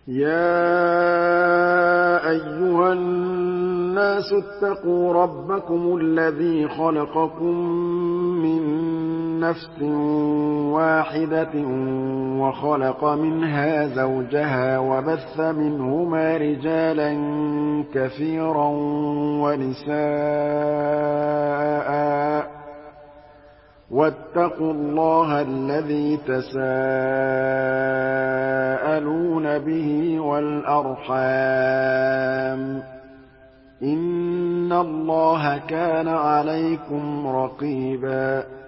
يَا أَيُّهَا النَّاسُ اتَّقُوا رَبَّكُمُ الَّذِي خَلَقَكُم مِّن نَّفْسٍ وَاحِدَةٍ وَخَلَقَ مِنْهَا زَوْجَهَا وَبَثَّ مِنْهُمَا رِجَالًا كَثِيرًا وَنِسَاءً ۚ وَاتَّقُوا اللَّهَ الَّذِي تَسَاءَلُونَ بِهِ وَالْأَرْحَامَ ۚ إِنَّ اللَّهَ كَانَ عَلَيْكُمْ رَقِيبًا